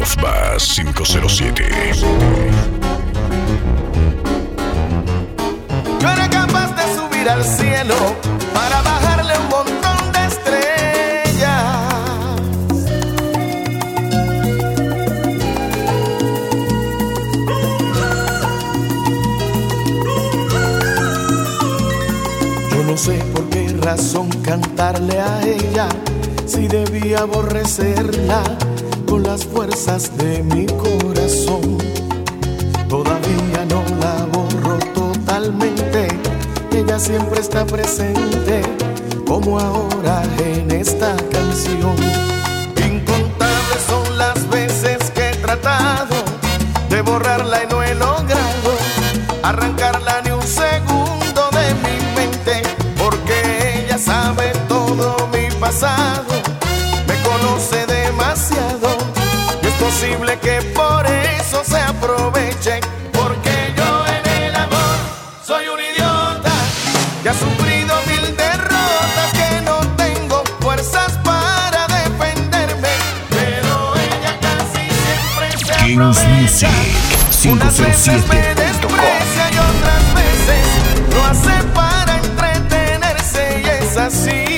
Of Bass 507. Yo era capaz de subir al cielo para bajarle un montón de estrellas. Yo no sé por qué razón cantarle a ella, si debía aborrecerla con las fuerzas de mi corazón. Todavía no la borro totalmente, ella siempre está presente, como ahora en esta canción. Incontables son las veces que he tratado de borrarla y no he logrado arrancarla ni un segundo de mi mente, porque ella sabe todo mi pasado, me conoce demasiado, y es posible que por eso se aproveche, porque yo en el amor soy un idiota que ha sufrido 1000 derrotas, que no tengo fuerzas para defenderme, pero ella casi siempre se aprovecha. Unas veces me desprecia y otras veces lo hace para entretenerse, y es así.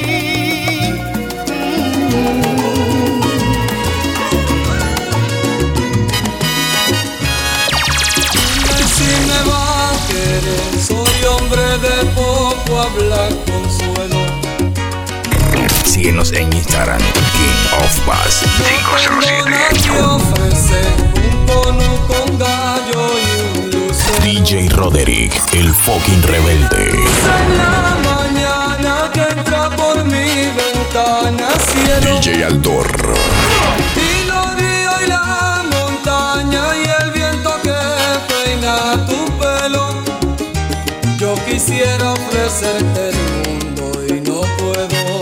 Soy hombre de poco hablar, consuelo. Síguenos en Instagram, King of Bass 507. Nadie ofrece un cono con gallo y un lucero. DJ Roderick, el fucking rebelde. En la mañana que entra por mi ventana, cielo. DJ Aldor. Y los ríos y la montaña y el viento que peina tu pelo. Yo quisiera ofrecerte el mundo y no puedo.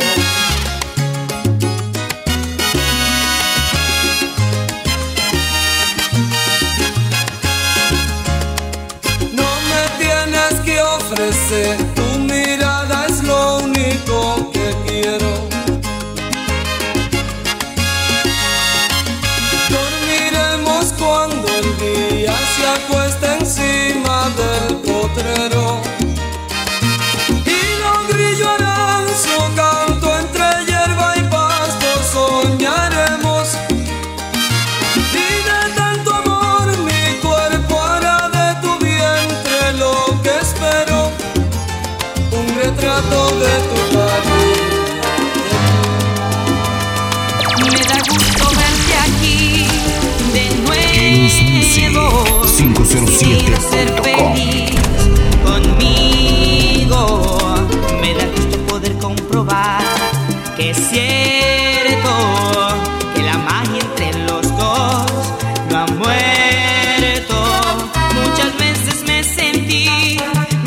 No me tienes que ofrecer, tu mirada es lo único que quiero. Dormiremos cuando el día se acueste encima del potrero. Retrato de tu cariño. Me da gusto verte aquí de nuevo. 507.com. Ser feliz conmigo. Me da gusto poder comprobar que es cierto que la magia entre los dos no ha muerto. Muchas veces me sentí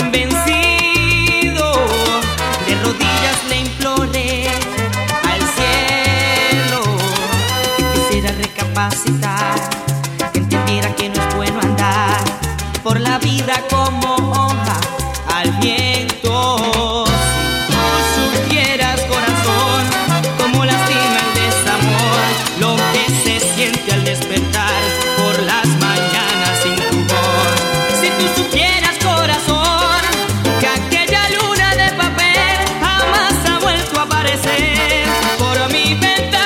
que entendiera que no es bueno andar por la vida como hoja al viento. Si tú supieras, corazón, cómo lastima el desamor, lo que se siente al despertar por las mañanas sin tu voz. Si tú supieras, corazón, que aquella luna de papel jamás ha vuelto a aparecer por mi ventana.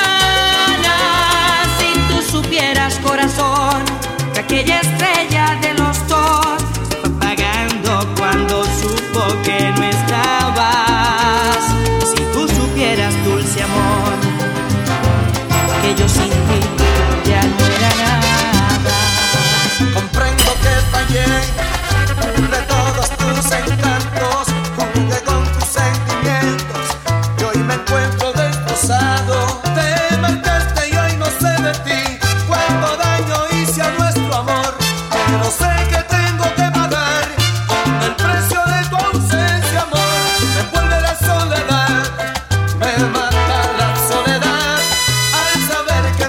Supieras, corazón, que aquella estrella de los dos se fue apagando cuando supo que no estabas. Si tú supieras, dulce amor, que yo sin ti ya no era nada. Comprendo que fallé de todos tus encantos, jugué con tus sentimientos y hoy me encuentro destrozado. Te marchaste y hoy no sé de ti. No sé que tengo que pagar con el precio de tu ausencia, amor. Me envuelve la soledad, me mata la soledad al saber que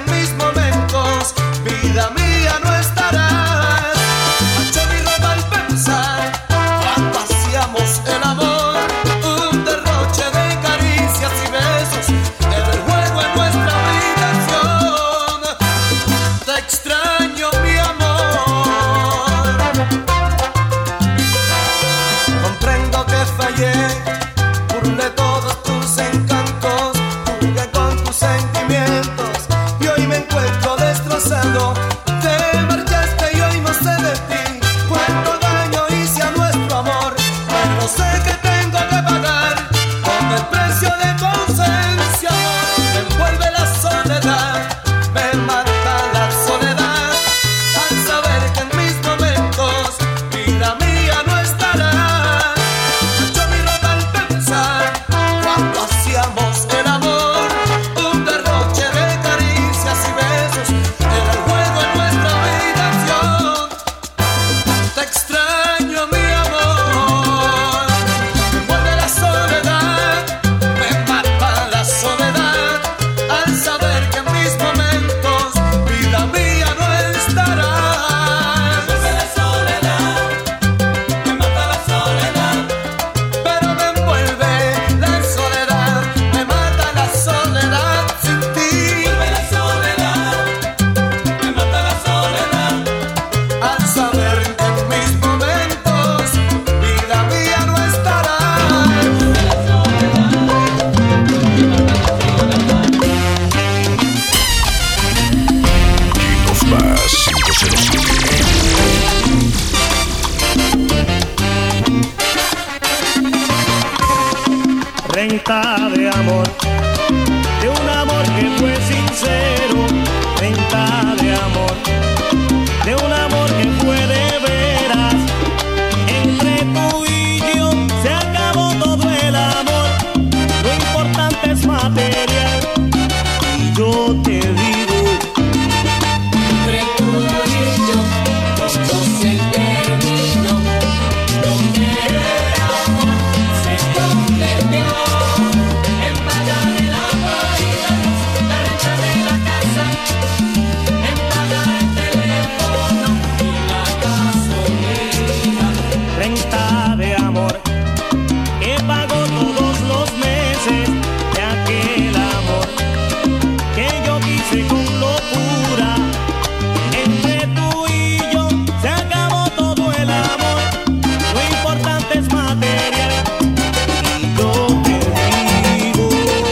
Renta de amor, de un amor que fue sincero. Renta de amor, de un amor que fue de veras. Entre tú y yo se acabó todo el amor. Lo importante es material. Y yo te digo, Entre tú y yo, todo se terminó. Donde el amor se convirtió en pagar el agua y la luz, la renta de la casa, en pagar el teléfono y la gasolina. renta de amor, que pagó todos los meses de aquel amor que yo quise con locura. Entre tú y yo se acabó todo el amor. Lo importante es material. Y yo te digo,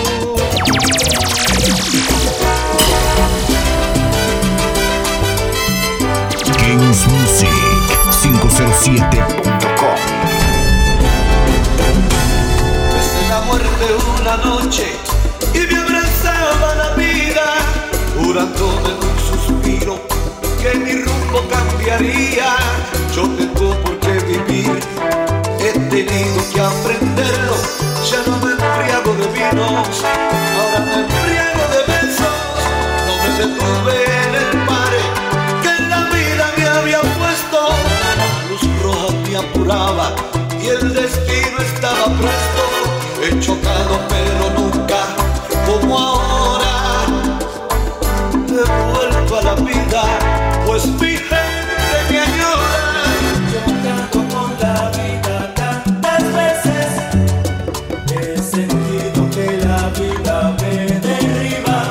Games Music 507.com. Besé la muerte una noche y me abrazaba la vida, jurándome en un suspiro que mi rumbo cambiaría. Yo tengo por qué vivir, he tenido que aprenderlo. Ya no me embriago de vinos, ahora me embriago de besos. No me detuve en el mare que la vida me había puesto. La luz roja me apuraba y el destino estaba presto. He chocado pero nunca como ahora. He vuelto a la vida, pues mi gente me añora. Chocando con la vida tantas veces, he sentido que la vida me derriba.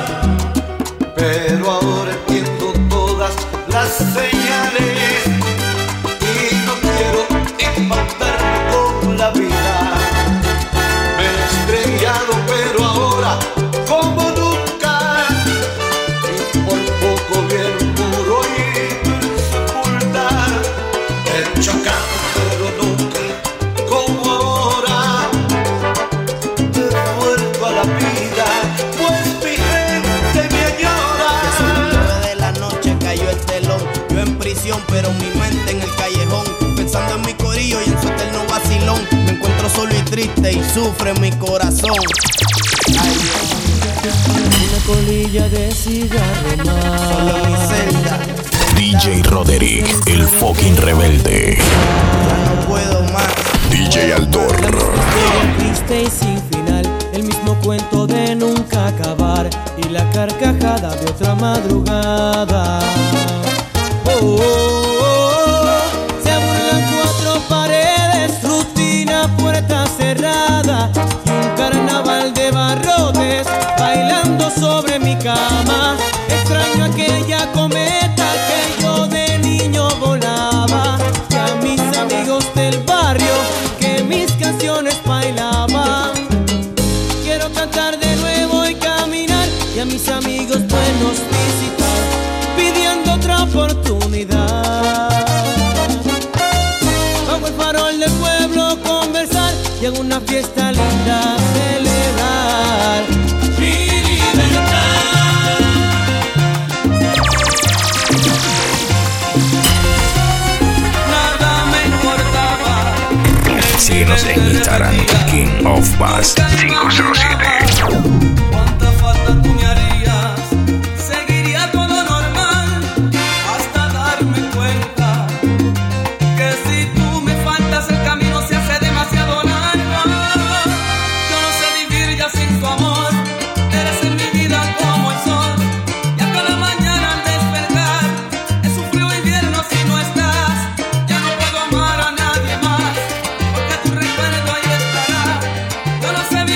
Pero ahora entiendo todas las señales y no quiero impactarme con la vida. Me he estrellado pero ahora como nunca, y por poco bien puro y sepultar. He chocado pero nunca como ahora. He vuelto a la vida, pues mi gente me añora. Desde las 9 de la noche cayó el telón. Yo en prisión, pero mi mente en el callejón, pensando en mi corillo y en su eterno vacilón. Me encuentro solo y triste y sufre mi corazón. Ay, Una colilla de cigarro más. solo en mi celda. DJ Roderick, el fucking rebelde. Ya no puedo más. DJ Aldor. Historia triste y sin final, el mismo cuento de nunca acabar y la carcajada de otra madrugada. Oh, oh, oh. Se burlan cuatro paredes, rutina, puerta cerrada y un carnaval de barrotes bailando sobre mi cama. Extraño aquella cometa que yo de niño volaba y a mis amigos del barrio que mis canciones bailaban. Quiero cantar de nuevo y caminar y a mis amigos buenos visitar, pidiendo otra oportunidad. Bajo el farol del pueblo conversar y en una fiesta linda celebrar mi libertad. Nada me importaba. Síguenos en Instagram, King of Bass 507. Cuánta falta tú me harías, seguiría todo normal hasta darme cuenta que si tú me faltas el camino se hace demasiado largo. Yo no sé vivir ya sin tu amor, eres en mi vida como el sol y a cada mañana al despertar es un frío invierno si no estás. Ya no puedo amar a nadie más porque tu recuerdo ahí estará. Yo no sé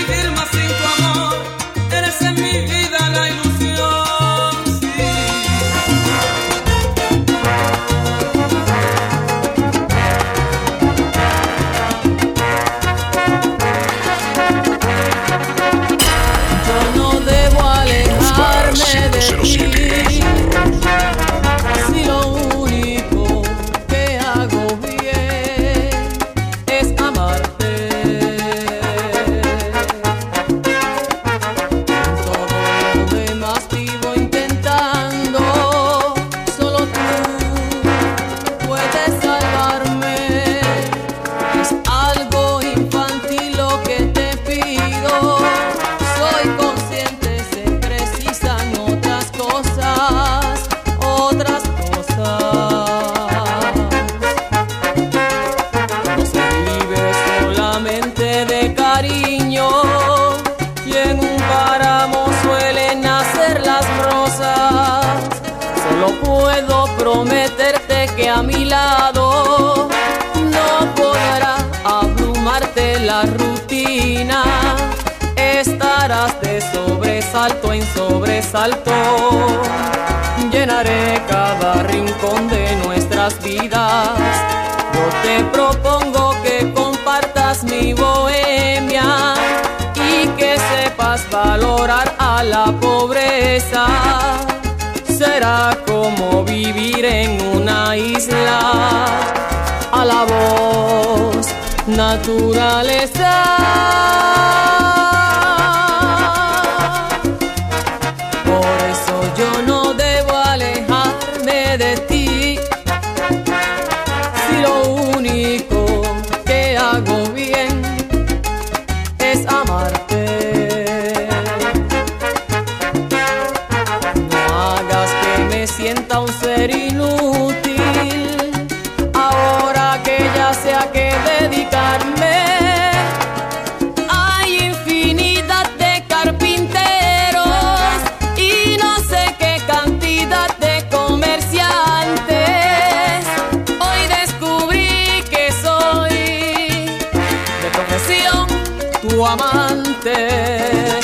Solo puedo prometerte que a mi lado no podrá abrumarte la rutina. Estarás de sobresalto en sobresalto. Llenaré cada rincón de nuestras vidas. Yo te propongo que compartas mi bohemia y que sepas valorar a la pobreza. Será como vivir en una isla. A la voz, naturaleza. Por eso yo no debo alejarme de ti. Si lo único que hago bien es amarte. No hagas que me sienta un ser inútil. Ahora que ya sé a qué dedicarme. Hay infinidad de carpinteros y no sé qué cantidad de comerciantes. Hoy descubrí que soy de profesión tu amante.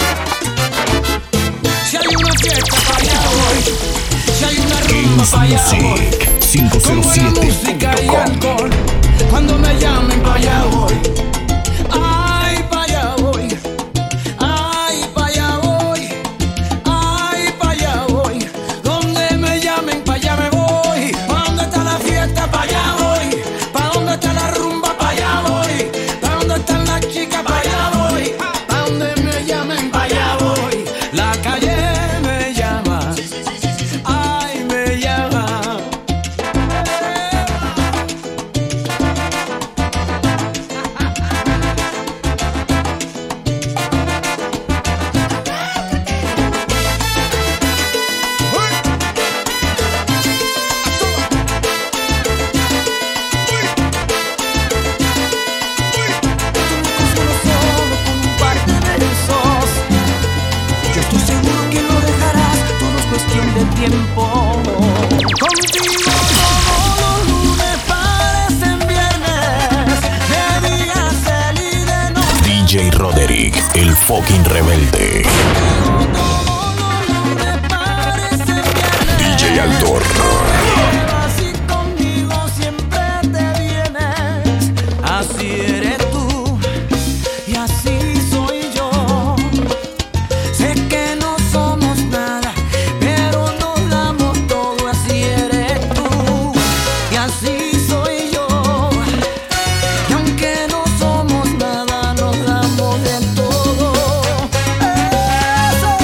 Si hay una fiesta para allá voy, si hay una rumba para allá voy. Con buena música y alcohol, cuando me llamen para allá voy. Ay, para allá voy. Ay, para allá voy. Ay, para allá voy. Donde me llamen para allá me voy. ¿Pa' dónde está la fiesta? Para allá voy. ¿Pa' dónde está la rumba? Para allá voy. ¿Pa' dónde están las chicas? Para allá voy. ¿Pa' dónde me llamen? Para allá voy. La calle me llama. Ay, me llama. Yo estoy seguro que lo dejarás, todo es cuestión de tiempo. Contigo todos los lunes parecen viernes, de día salí de noche. DJ Roderick, el fucking rebelde. Todos los lunes parecen viernes. DJ Aldor. Así conmigo siempre te vienes. Así eres tú y así soy yo. Sé que no somos nada, pero nos damos todo. Así eres tú y así soy yo. Y aunque no somos nada, nos damos de todo. ¡Eso!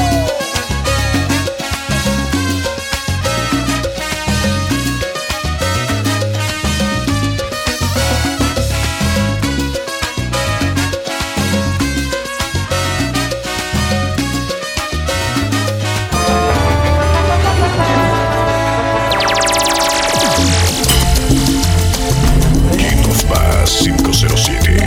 Quitos Bass 507.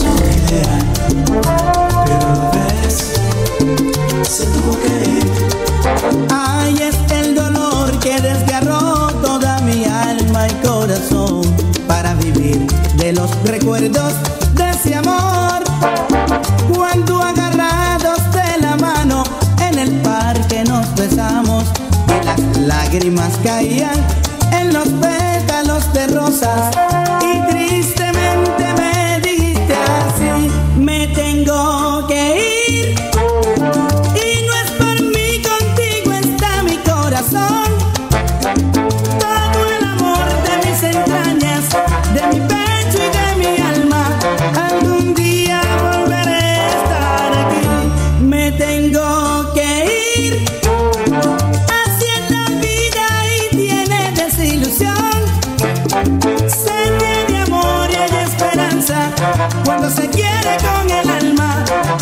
Ay, es el dolor que desgarró toda mi alma y corazón para vivir de los recuerdos de ese amor. Cuando agarrados de la mano en el parque nos besamos y las lágrimas caían en los pétalos de rosas y tristemente me dijiste así: me tengo que ir. Y no es por mí, contigo está mi corazón. Todo el amor de mis entrañas, de mi pecho y de mi alma. Algún día volveré a estar aquí. Me tengo que ir. Así es la vida y tiene desilusión. Se tiene amor y hay esperanza cuando se quiere con el alma.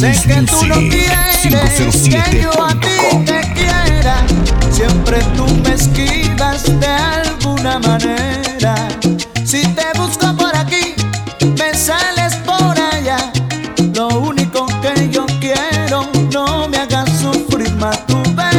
Sé que tú no quieres que yo a ti te quiera. Siempre tú me esquivas de alguna manera. Si te busco por aquí, me sales por allá. Lo único que yo quiero, no me hagas sufrir más, tú verás.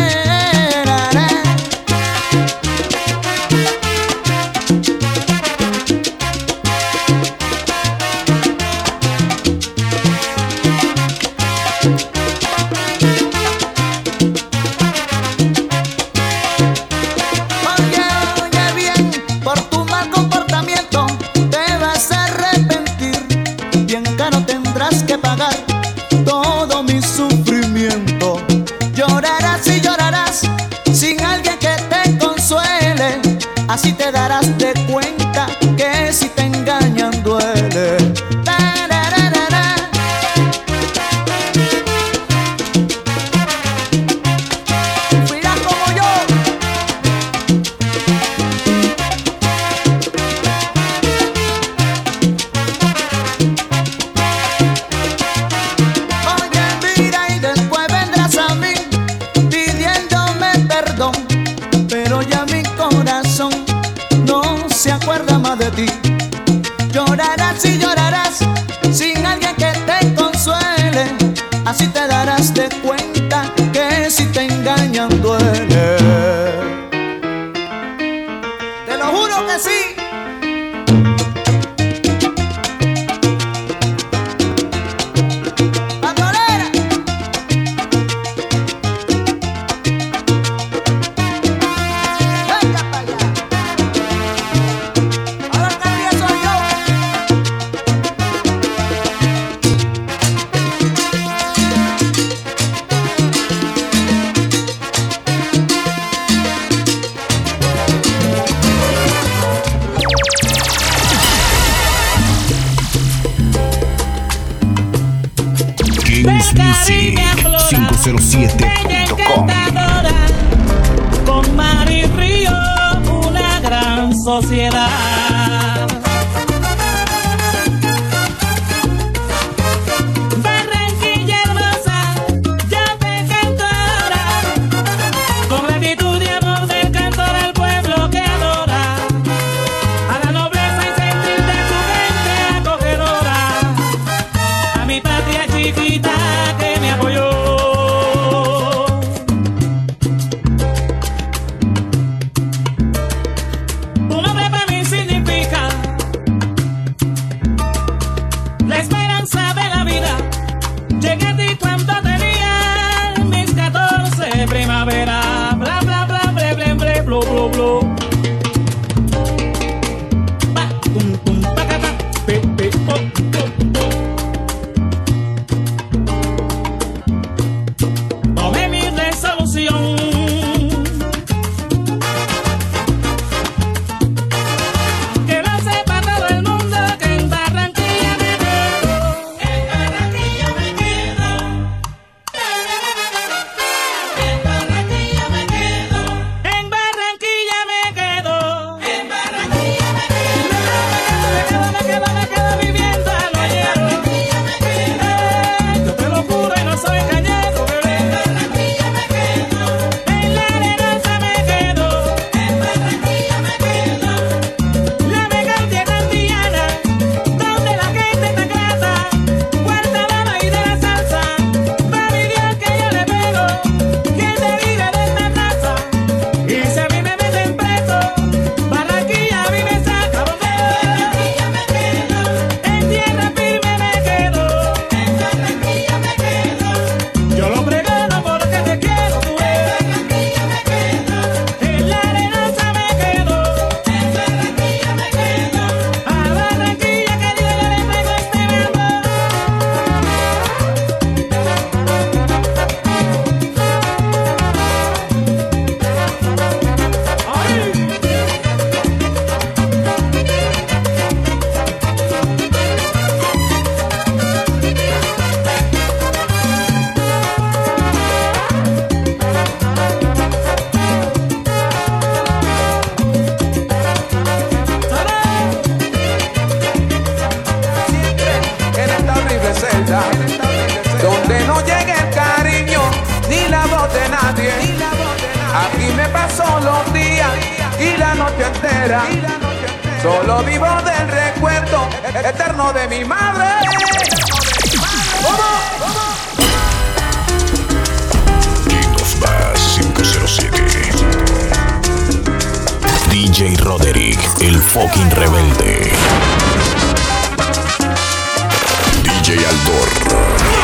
Oye bien, por tu mal comportamiento te vas a arrepentir. Bien caro tendrás que pagar todo mi sufrimiento. Llorarás y llorarás sin alguien que te consuele. Así te darás de cuenta que si te engañan duele. Tarararara. Sufrirás como yo. Oye, mira, y después vendrás a mí pidiéndome perdón, pero ya mi corazón no se acuerda más de ti. Llorarás y llorarás sin alguien que te consuele. Así te darás de cuenta que si te engañan duele. Te lo juro que sí. Bandolera. Venga para allá. Ahora el que ríe soy yo. Kings Music 507.com. Con mar y río, una gran sociedad. Barranquilla hermosa, yo te canto ahora, con gratitud y amor del cantor al pueblo que adora, a la nobleza y sentir de tu gente acogedora, a mi patria chiquita que me apoyó. Tu nombre para mí significa la esperanza de la vida. Llegué a ti cuando tenía mis 14 primavera. Bla bla bla ble ble ble blu blu blu. Pa tum tum pa ca pa pe pe oh oh. Tomé mi resolución. Que lo sepa todo el mundo que en Barranquilla me quedo. En Barranquilla me quedo. En Barranquilla día solo día y la noche entera. Solo vivo del recuerdo eterno de mi madre. King of Bass 507. DJ Roderick, el fucking rebelde. DJ Aldor.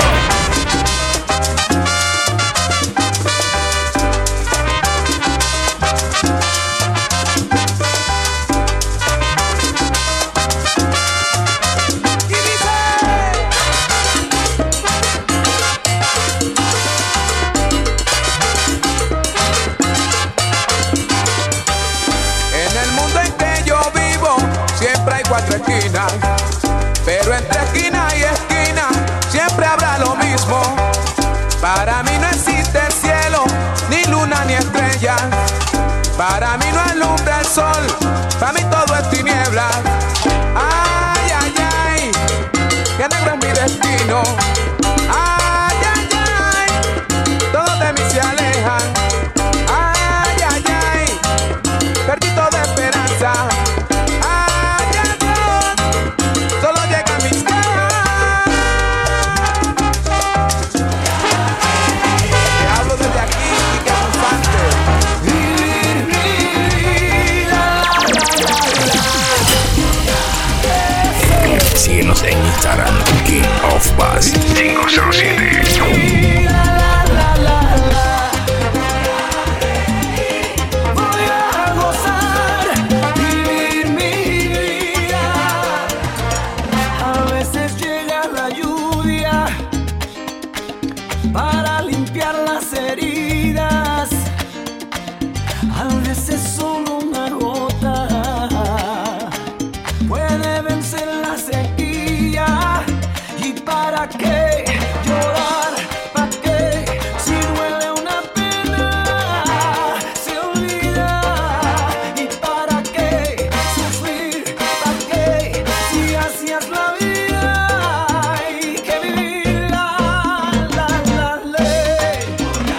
Cuatro esquinas, pero entre esquina y esquina siempre habrá lo mismo. Para mí no existe cielo, ni luna ni estrella. Para mí no alumbra el sol, para mí todo es tiniebla. Ay, ay, ay, que negro es mi destino. Ay, ay, ay, todos de mí se alejan. Ay, ay, ay, perdí toda esperanza. Síguenos en Instagram, King of Bass 507. Voy a gozar, vivir mi vida. A veces llega la lluvia para limpiar las heridas. A veces solo una gota puede vencer la sequía. ¿Y para qué llorar? ¿Para qué? Si duele una pena, se olvida. ¿Y para qué sufrir? ¿Para qué? Si así es la vida, hay que vivirla, la ley.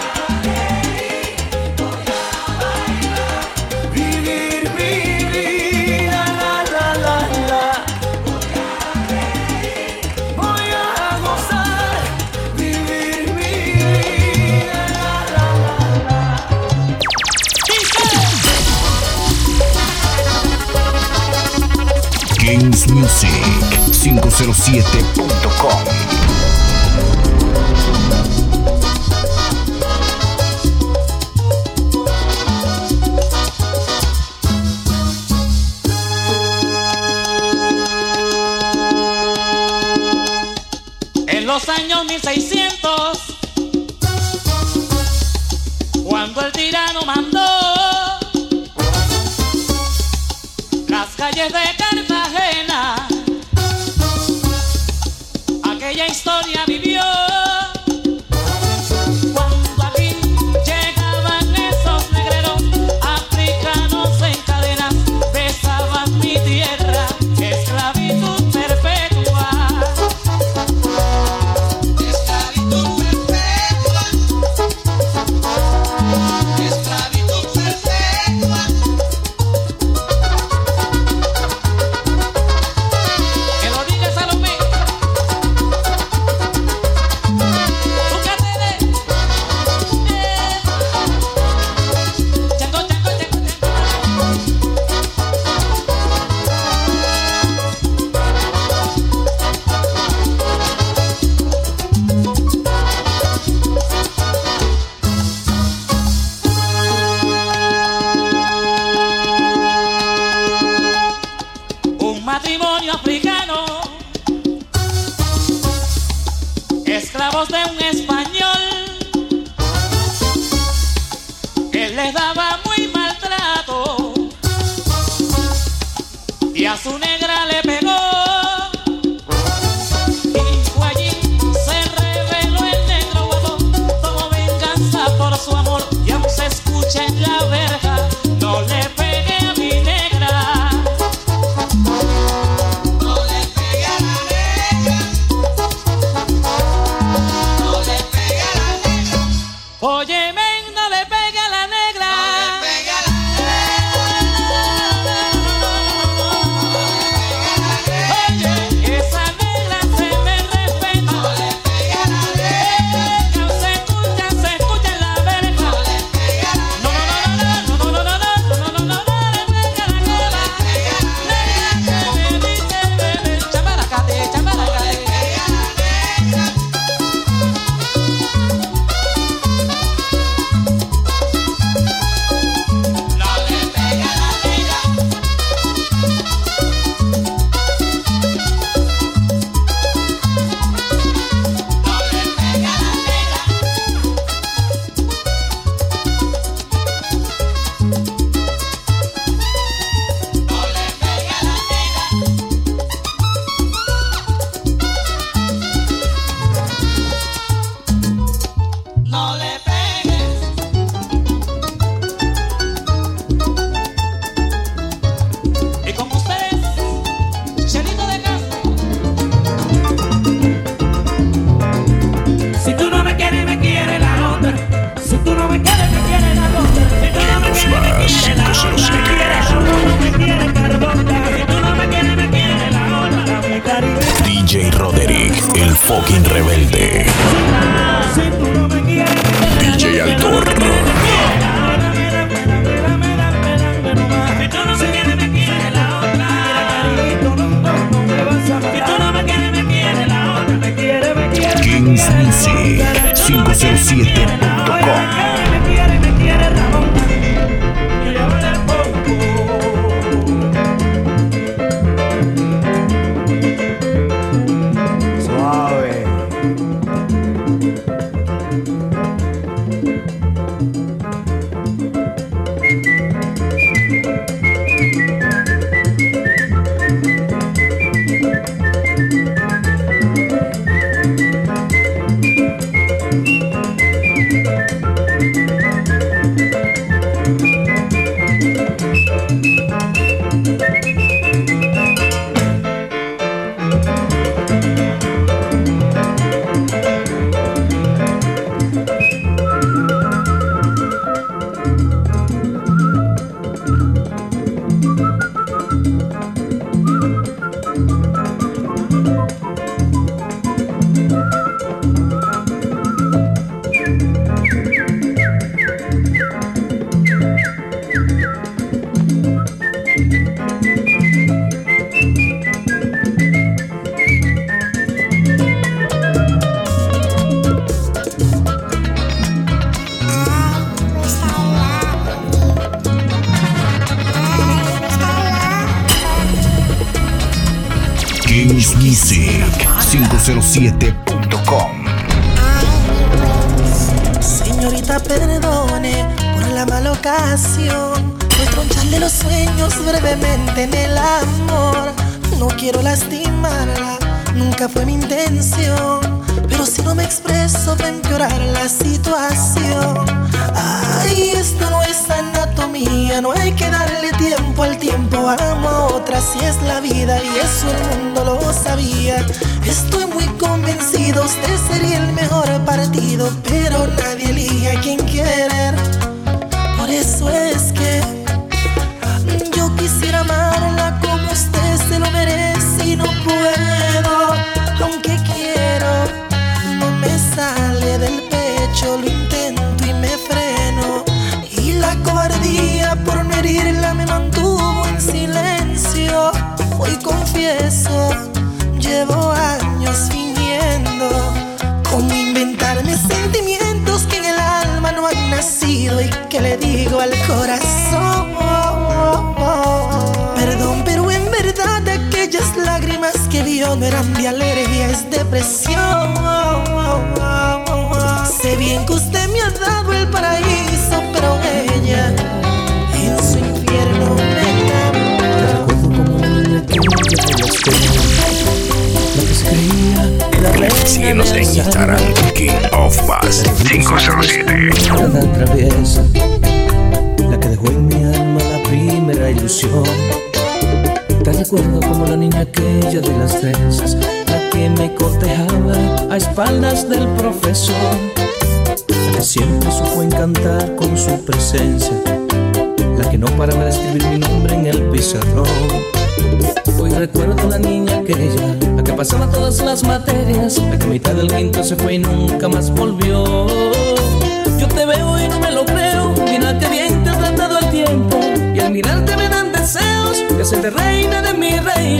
Vivir mi vida, la. Voy a gozar, vivir mi vida, la. Kings Music 507.com. En los años 1600, cuando el tirano mandó las calles de Cartagena, aquella historia vivió. Cuando aquí llegaban esos negreros africanos en cadenas, besaban mi tierra, esclavitud perpetua. Que lo diga Salomé. ¿Tú qué tienes? Chango, chango, chango, chango. Un matrimonio africano, esclavos de un español. Él les daba muy maltrato y a su negra le pegó. Y fue allí, se reveló el negro guapo, tomó venganza por su amor y aún se escucha en la verja: no le pegué a mi negra. No le pegué a la negra. No le pegué a la negra. Oye, men, no le pegué a la negra. No le pegué fucking rebelde. DJ Altor. Kings Music 507.com. Kings Music 507.com. Señorita, perdone por la mala ocasión, por troncharle los sueños brevemente en el amor. No quiero lastimarla, nunca fue mi intención, pero si no me expreso va a empeorar la situación. Ay, esto no es anatomía, no hay que darle tiempo al tiempo. Amo a otra, si es la vida, y eso el mundo lo sabía. Estoy muy convencido, usted sería el mejor partido, pero nadie elige a quien querer. Por eso es que yo quisiera amarla como usted se lo merece y no puedo. Aunque quiero, no me sale del pecho, lo intento y me freno, y la cobardía por no herirla me mantuvo en silencio. Hoy confieso, llevo años fingiendo, cómo inventarme sentimientos que en el alma no han nacido y que le digo al corazón. Perdón, pero en verdad aquellas lágrimas que vio no eran de alergia, es depresión. Sé bien que usted me ha dado el paraíso, pero ella en su infierno me Síguenos en Instagram, King of Bass 507. La traviesa, la que dejó en mi alma la primera ilusión. Te recuerdo como la niña aquella de las trenzas, la que me cortejaba a espaldas del profesor, la que siempre supo encantar con su presencia, la que no paraba de escribir mi nombre en el pizarrón. Hoy recuerdo a la niña aquella, la que pasaba todas las materias, la que a mitad del quinto se fue y nunca más volvió. Yo te veo y no me lo creo, mira que bien te ha tratado el tiempo, y al mirarte me dan deseos de hacerte reina de mi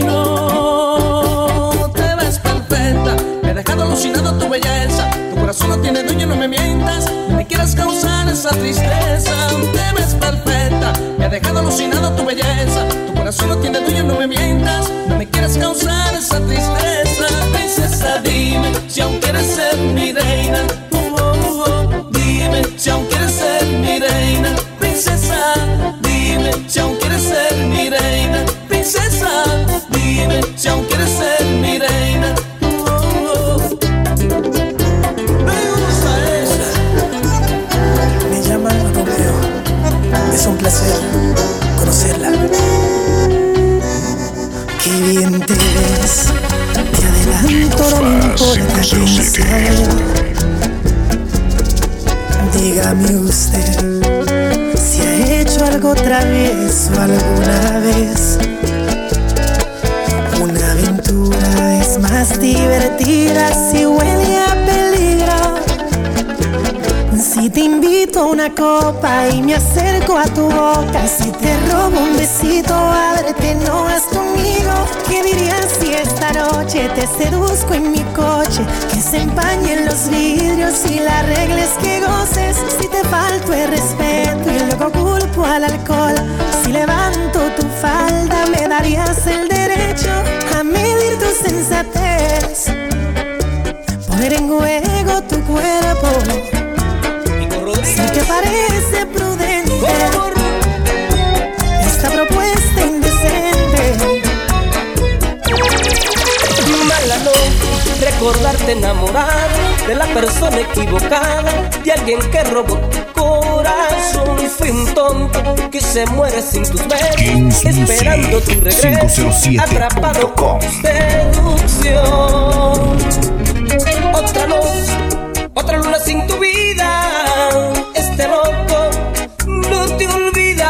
reino. Te ves perfecta, me ha dejado alucinado tu belleza, tu corazón no tiene dueño, no me mientas, no me quieras causar esa tristeza. Te ves perfecta, me ha dejado alucinado tu belleza, tu corazón no tiene dueño, no me mientas, no me quieras causar esa tristeza. Princesa, dime si aún quieres ser mi reina. Dime si aún quieres ser mi reina. Princesa, dime si aún quieres ser mi reina. Princesa, dime si aún quieres ser mi reina. me llama Romeo. Es un placer conocerla. Qué bien te ves, te adelanto, no me importa quién sea. Dígame usted si ha hecho algo travieso alguna vez. Una aventura es más más divertida si huele a peligro. Si te invito a una copa y me acerco a tu boca, si te robo un besito, ábrete, no vas conmigo. ¿Qué dirías si esta noche te seduzco en mi coche? Que se empañen los vidrios y la regla es que goces. Si te falto el respeto y luego culpo al alcohol, si levanto tu falda me darías el derecho a medir tu sensatez, poner en juego tu cuerpo. Si te parece prudente esta propuesta indecente. Mala noche, recordarte enamorado de la persona equivocada, de alguien que robó tu corazón. Fui un tonto que se muere sin tus besos, esperando tu regreso, atrapado por tu seducción. Otra noche, otra luna sin tu vida. Este loco no te olvida.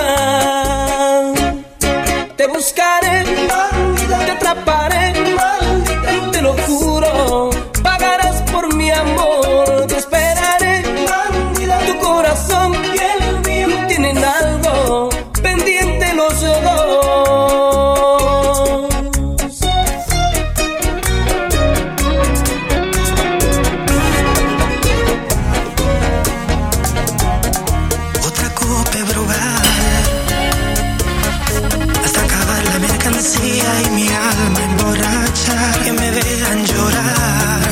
Te buscaré, te atraparé, te lo juro. Pagarás por mi amor. Te esperaré, tu corazón y el mío tienen algo pendiente los dos. Y mi alma emborracha, que me vean llorar.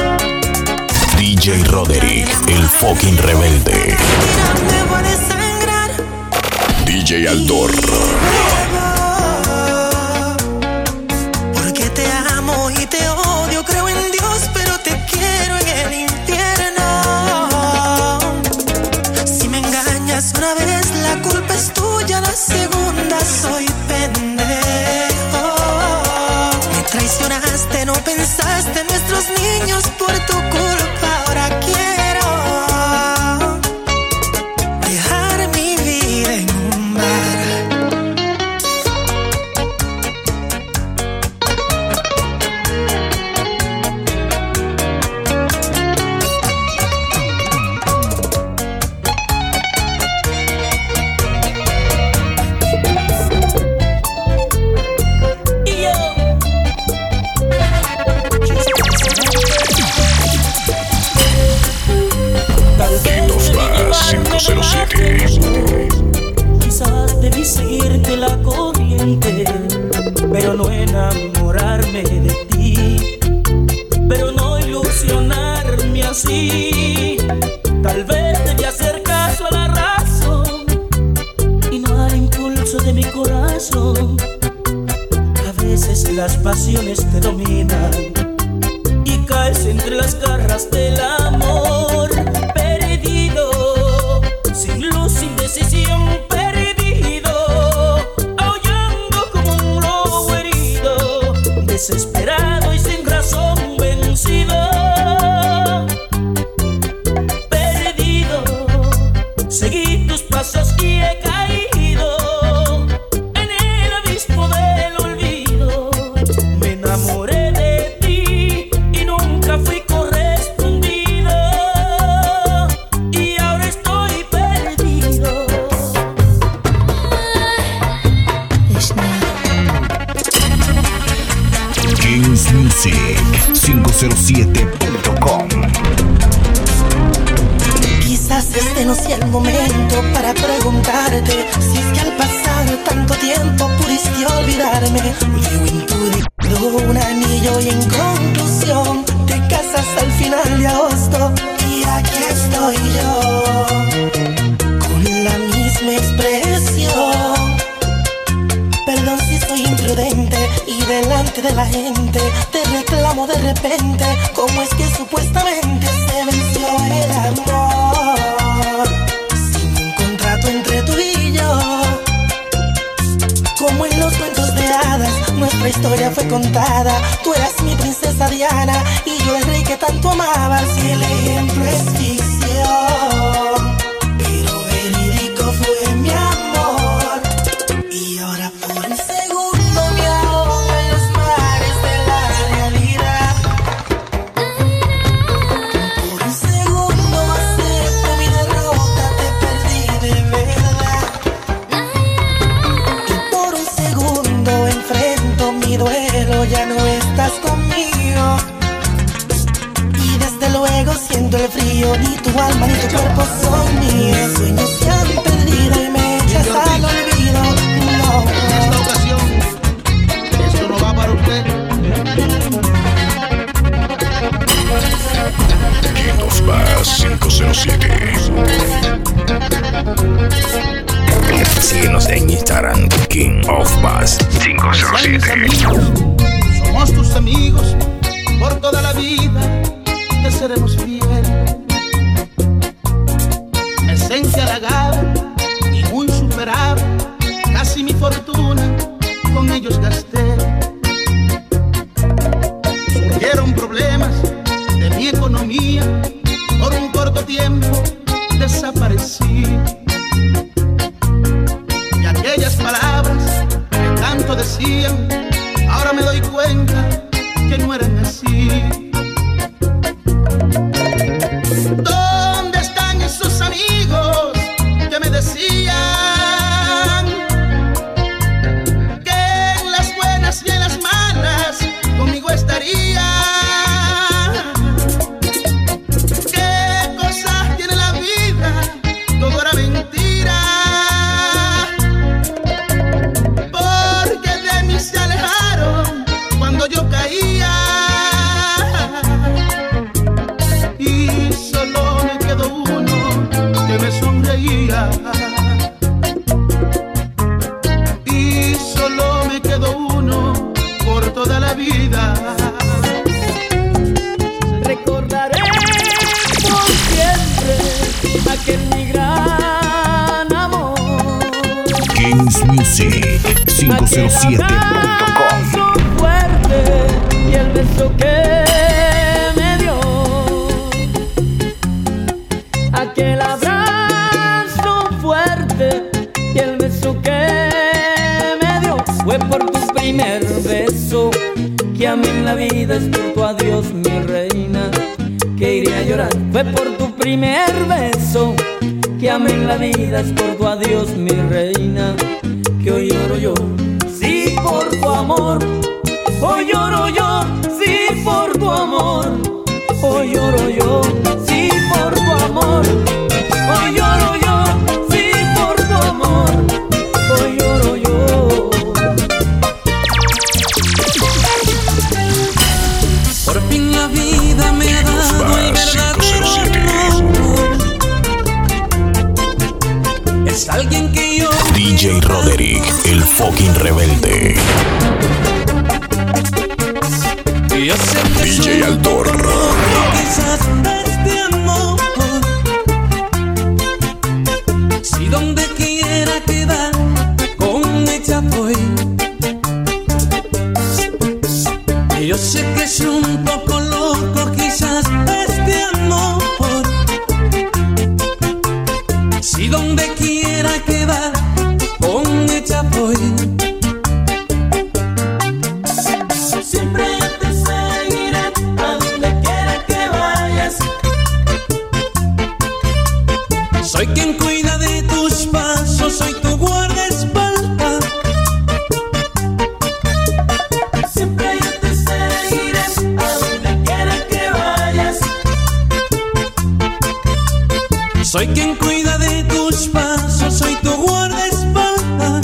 DJ Roderick, el fucking rebelde. Me voy a desangrar. DJ Aldor. Porque te amo y te odio, creo en Dios, pero te quiero en el infierno. Si me engañas una vez, la culpa es tuya, la segunda soy pendejo. Traicionaste, no pensaste en nuestros niños, por tu culpa ahora quiero dejar mi vida en un bar. Quizás debí seguirte la corriente, pero no enamorarme de ti, pero no ilusionarme así. Tal vez debí hacer caso a la razón y no al impulso de mi corazón. A veces las pasiones te dominan y caes entre las garras del amor. Perdido, sin luz, sin decisión, perdido, aullando como un lobo herido, desesperado y sin razón, vencido. Perdido, seguí tus pasos y he caído en el abismo del olvido. Me enamoré de ti y nunca fui correspondido, y ahora estoy perdido. JamesMusic507.com. Quizás este no sea el momento para preguntarte si es que al pasar tanto tiempo pudiste olvidarme. Llevo incluido un anillo y en conclusión te casas al final de agosto y aquí estoy yo con la misma expresión. Perdón si soy imprudente y delante de la gente te reclamo de repente. ¿Cómo es que supuestamente se venció el amor? Sin un contrato entre tú y yo, como en los cuentos de hadas, nuestra historia fue contada. Tú eras mi princesa Diana y yo el rey que tanto amabas. Y el ejemplo es ficción, pero verídico fue mi amor. Y ahora por un segundo me ahogo en los mares de la realidad. luego siento el frío. Ni tu alma ni tu cuerpo son míos. Sueños se han perdido y me echas al olvido. No. En esta ocasión, esto no va para usted. King of Bass 507. Síguenos en Instagram, King of Bass 507. Somos tus amigos por toda la vida, te seremos fieles. Esencia halagada y muy superada, casi mi fortuna con ellos gasté. Surgieron problemas de mi economía, por un corto tiempo desaparecí. Y aquellas palabras que tanto decían, ahora me doy cuenta que no eran así. ¿Dónde están esos amigos que me decían que en las buenas y en las malas conmigo estarían? ¿Qué cosas tiene la vida? Todo era mentira, porque de mí se alejaron cuando yo caía, y solo me quedó uno que me sonreía, y solo me quedó uno por toda la vida. Recordaré por siempre aquel mi gran amor. Kings Music 507.com. Fuerte y el beso que me dio, aquel abrazo fuerte y el beso que me dio, fue por tu primer beso que amé en la vida, es por tu adiós mi reina que iré a llorar. Fue por tu primer beso que amé en la vida, es por tu adiós mi reina que hoy lloro yo. Sí, por tu amor, hoy lloro yo. Sí, por tu amor, hoy lloro yo. Sí, por tu amor, hoy lloro yo. Sí, por tu amor, hoy lloro yo. Por fin la vida me ha dado el verdadero amor. Es alguien que yo... DJ Roderick, el fucking rebelde. Yo sé que DJ Altor. quizás este amor, si donde quiera quedar con ella voy. Yo sé que es un poco loco quizás este amor, si donde quiera quedar con ella voy. Siempre te seguiré a donde quiera que vayas. Soy quien cuida de tus pasos, soy tu guardaespaldas. Siempre yo te seguiré a donde quiera que vayas. Soy quien cuida de tus pasos, soy tu guardaespaldas.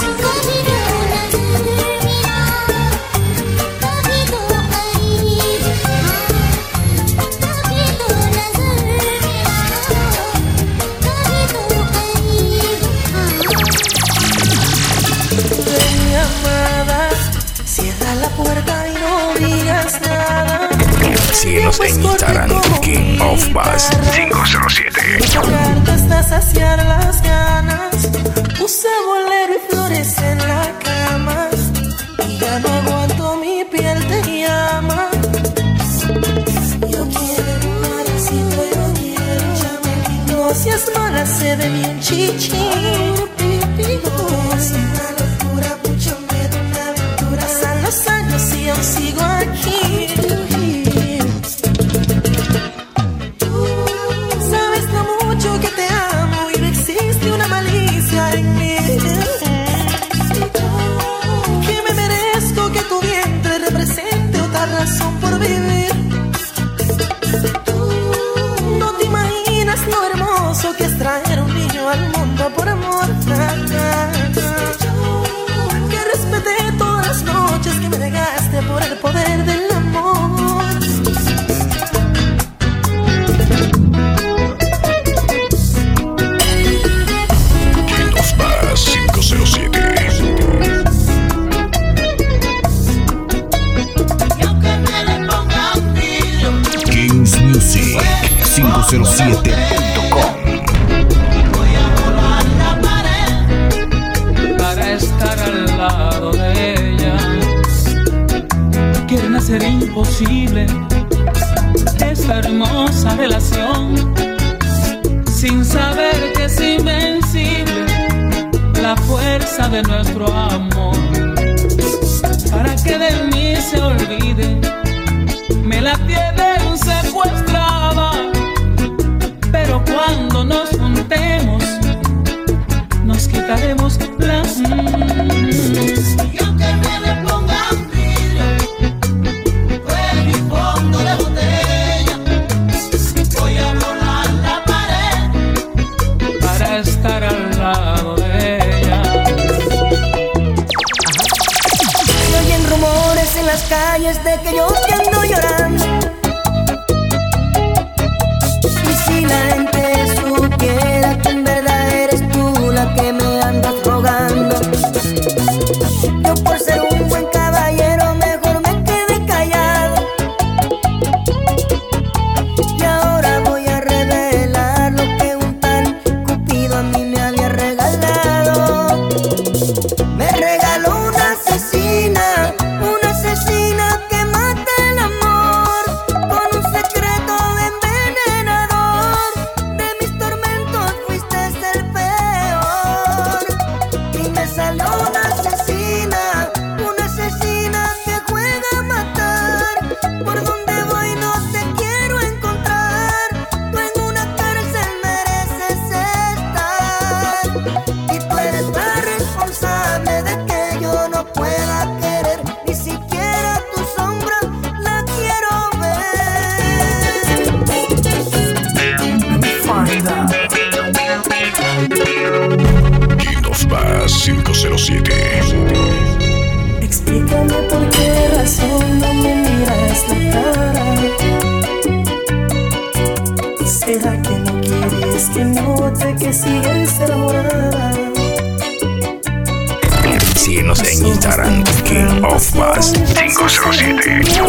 Mi amada, cierra la puerta y no digas nada. Síguenos en Instagram, King of Bass 507. Sacarte hasta saciar las ganas. Puse bolero y flores en la cama y ya no aguanto, mi piel te llama. Yo quiero un maracito, yo quiero chamelín. No seas mala, sé de mi un chichín. Es una locura, mucho miedo, una aventura. Pasan los años y aún sigo aquí. Tú sabes lo mucho que te amo y no existe una malicia en mí. Que me merezco que tu vientre represente otra razón por vivir. Tú Music507.com. Para estar al lado de ella, quieren hacer imposible esta hermosa relación, sin saber que es invencible la fuerza de nuestro amor. Para que de mí se olvide, me la tienen secuestrada, pero cuando nos juntemos nos quitaremos las Y aunque me le pongan vidrio, fuera mi fondo de botella, voy a volar la pared para estar al lado de ella. Se oyen rumores en las calles de que yo te ando llorando. Y si la gente supiera que en verdad eres tú la que me andas rogando, yo por ser un buen caballero mejor me quedé callado. Y ahora voy a revelar lo que un tal Cupido a mí me había regalado. Me regaló una asesina que mata el amor, con un secreto de envenenador. De mis tormentos fuiste el peor, y me salió una asesina que juega a matar. Por donde voy no te quiero encontrar, tú en una cárcel mereces estar. Y tú eres la responsable de que yo no pueda querer, ni siquiera tu sombra la quiero King of Bass 507. Explícame por qué razón no me miras la cara. ¿Será que no quieres que note que sigues enamorada? Síguenos en Instagram, King of Bass 507.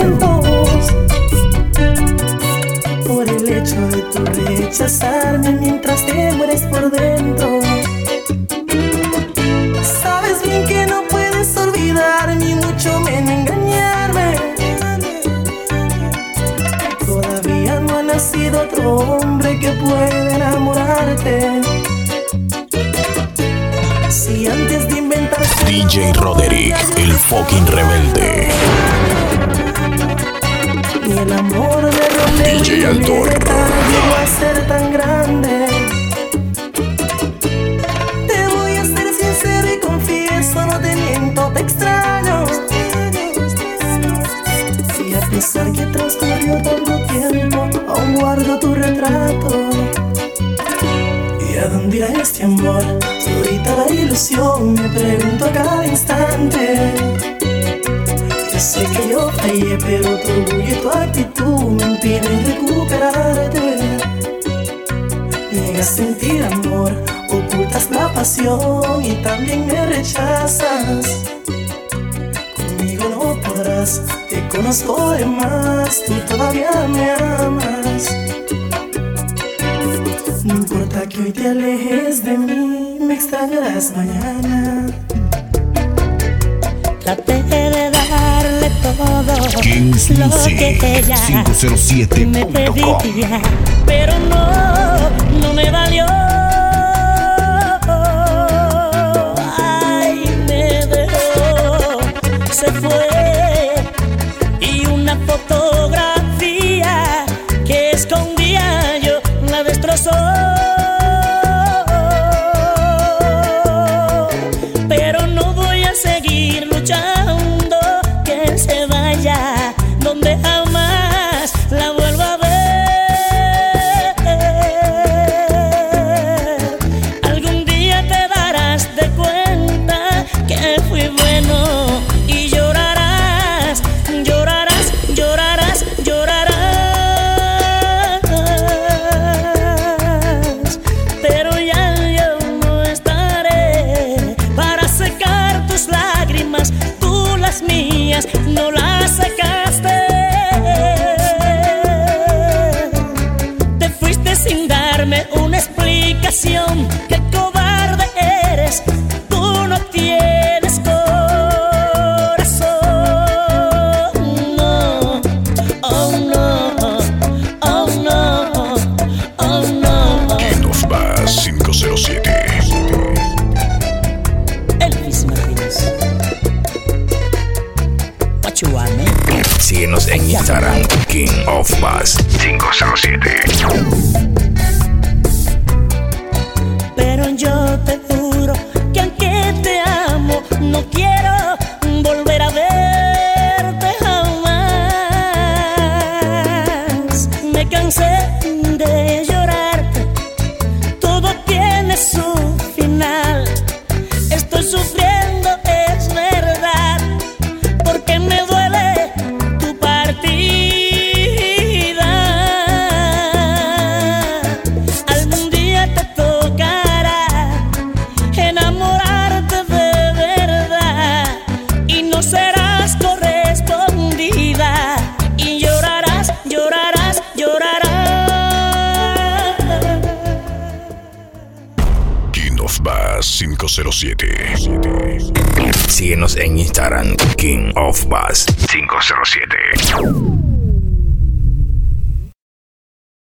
Por el hecho de tu rechazarme mientras te mueres por dentro. Sabes bien que no puedes olvidar ni mucho menos engañarme. Todavía no ha nacido otro hombre que pueda enamorarte. Si antes de inventar DJ Roderick, el fucking rebelde. ni el amor de Romeo DJ Altor llegó a ser tan grande. Te voy a ser sincero y confieso, no te miento, te extraño. Si a pesar que transcurrió tanto tiempo, aún guardo tu retrato. ¿Y a dónde irá este amor? Ahorita la ilusión, me pregunto a cada instante. Yo sé que yo fallé, pero tu orgullo y tu actitud me impiden recuperarte. Niegas sentir amor, ocultas la pasión y también me rechazas. Conmigo no podrás, te conozco de más, tú todavía me amas. No importa que hoy te alejes de mí, me extrañarás mañana. Traté de darle todo Kings lo Music que ella 507.com. me pedía, pero no me valió. Ay, me dejó, se fue, y una fotografía que escondía yo la destrozó. Pero no voy a seguir luchando, que se vaya donde jamás la vuelva a ver. Algún día te darás de cuenta que fui bueno y llorarás, llorarás, llorarás, llorarás. Dame una explicación, qué cobarde eres, tú no tienes corazón. No, oh no, oh no, oh no. King of Bass 507. Elvis Martínez. What you want, man? Síguenos en Instagram, King of Bass 507. Pero yo te juro que aunque te amo, no quiero volver a verte jamás. Me cansé de llorarte, todo tiene su final. Estoy sufriendo, es verdad, porque me duele tu partida. Algún día te tocará enamorarte de verdad y no serás correspondida y llorarás, llorarás, llorarás. King of Bass 507. Síguenos en Instagram, King of Bass 507.